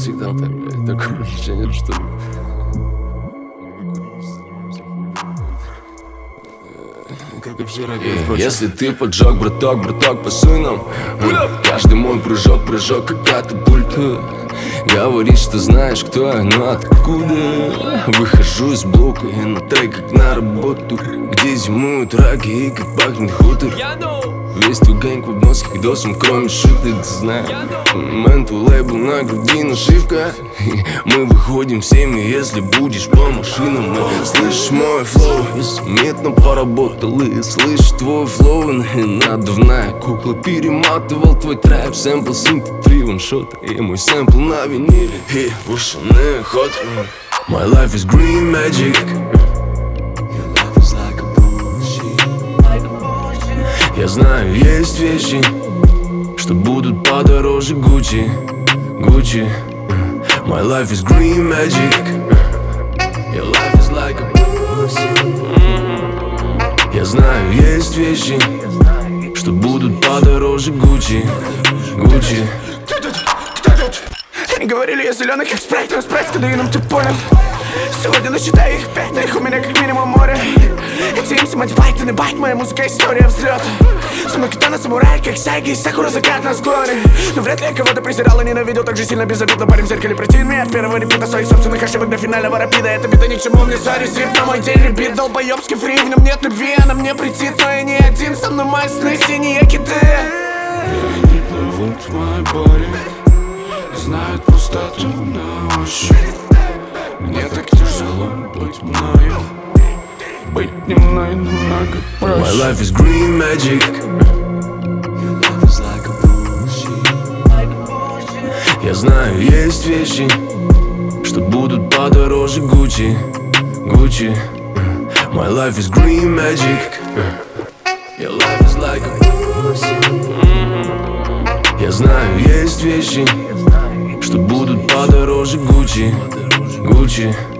всегда так, блядь, такое ощущение, что как и вчера. Если ты поджег, браток, пасуй нам. Каждый мой прыжок, как катапульта. Говоришь, что знаешь, кто я, но откуда? Выхожу из блока и на трек, как на работу, где зимуют раки и как пахнет хутор. Весь твой гэнг в обносках досом, кроме шуток, знаю. Менту лейбл на груди нашивка. Мы выходим всеми, если будешь по машинам. Слышишь мой флоу, я заметно поработал. И слышишь твой флоу, надувная кукла. Перематывал твой трэп, сэмпл синт 3 ваншота. И мой сэмпл на виниле, и ушаный ход. My life is green magic. Я знаю, есть вещи, что будут подороже Gucci. My life is green magic. Your life is like a pussy. Я знаю, есть вещи, что будут подороже Gucci. Они говорили, я зеленый как спрайт, но спрайт с кадеином, ты понял? Сегодня насчитаю их 5, но их у меня как минимум море. Эти имси, мать байтон и байт, моя музыка, история взлета. Со мной катана самурай, как Сайги и Сакура, закат на склоне. Но вряд ли я кого-то презирал и ненавидел так же сильно безобидно. Парень в зеркале против меня от первого репита своих собственных ошибок до финального рапида. Это бита ни к чему, мне сори, свип на мой день репит. Долбоёбский фри, в нем нет любви, она мне претит. Но я не один, со мной мои сны, синие киты. Они плывут в моей боли, знают пустоту на ощупь. Мне так тяжело быть мною, быть не мной намного проще. My life is green magic. Я знаю, есть вещи, что будут подороже Gucci. My life is green magic. Your life is like a pussy. Я знаю, есть вещи, что будут подороже Gucci.